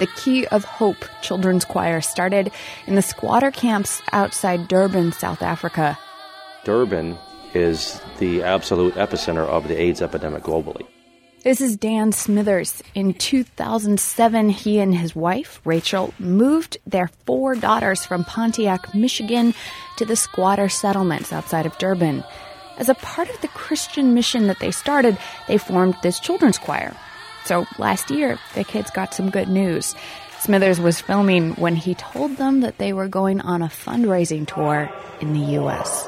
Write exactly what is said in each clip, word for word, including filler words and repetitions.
The Key of Hope Children's Choir started in the squatter camps outside Durban, South Africa. Durban is the absolute epicenter of the AIDS epidemic globally. This is Dan Smithers. In two thousand seven, he and his wife, Rachel, moved their four daughters from Pontiac, Michigan, to the squatter settlements outside of Durban. As a part of the Christian mission that they started, they formed this children's choir. So last year, the kids got some good news. Smithers was filming when he told them that they were going on a fundraising tour in the U S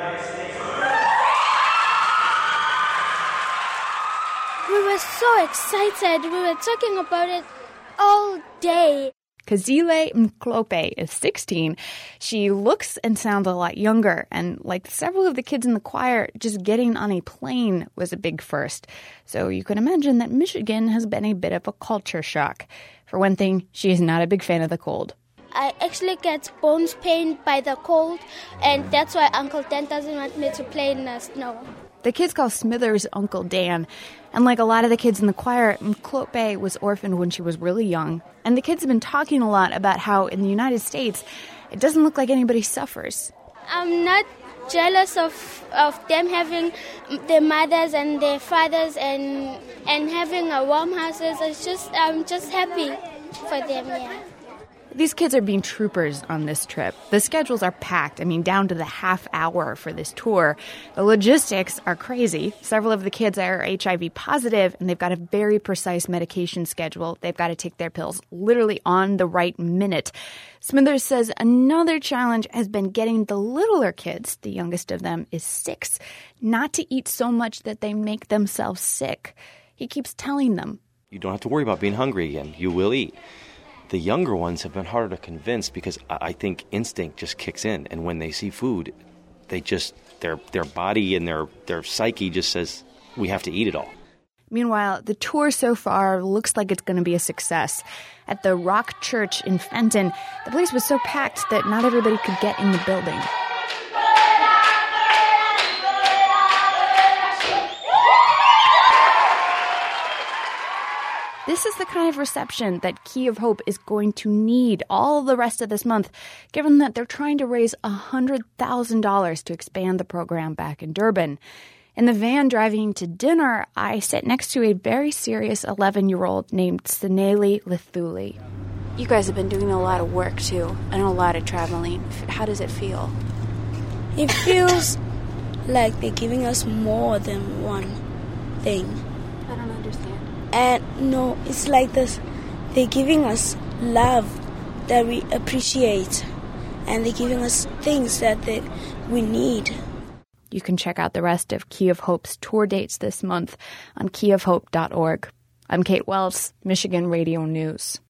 We were so excited. We were talking about it all day. Kazile Mklope is sixteen. She looks and sounds a lot younger, and like several of the kids in the choir, just getting on a plane was a big first. So you can imagine that Michigan has been a bit of a culture shock. For one thing, she is not a big fan of the cold. I actually get bones pain by the cold, and that's why Uncle Dan doesn't want me to play in the snow. The kids call Smithers Uncle Dan. And like a lot of the kids in the choir, Mklope was orphaned when she was really young. And the kids have been talking a lot about how in the United States, it doesn't look like anybody suffers. I'm not jealous of, of them having their mothers and their fathers and and having a warm houses. It's just I'm just happy for them, yeah. These kids are being troopers on this trip. The schedules are packed, I mean, down to the half hour for this tour. The logistics are crazy. Several of the kids are H I V positive, and they've got a very precise medication schedule. They've got to take their pills literally on the right minute. Smithers says another challenge has been getting the littler kids, the youngest of them is six, not to eat so much that they make themselves sick. He keeps telling them, You don't have to worry about being hungry again. You will eat. The younger ones have been harder to convince because I think instinct just kicks in. And when they see food, they just, their their body and their, their psyche just says, we have to eat it all. Meanwhile, the tour so far looks like it's going to be a success. At the Rock Church in Fenton, the place was so packed that not everybody could get in the building. This is the kind of reception that Key of Hope is going to need all the rest of this month, given that they're trying to raise one hundred thousand dollars to expand the program back in Durban. In the van driving to dinner, I sit next to a very serious eleven-year-old named Sineli Lithuli. You guys have been doing a lot of work, too, and a lot of traveling. How does it feel? It feels like they're giving us more than one thing. I don't understand. And no, it's like this. They're giving us love that we appreciate. And they're giving us things that they, we need. You can check out the rest of Key of Hope's tour dates this month on key of hope dot org. I'm Kate Wells, Michigan Radio News.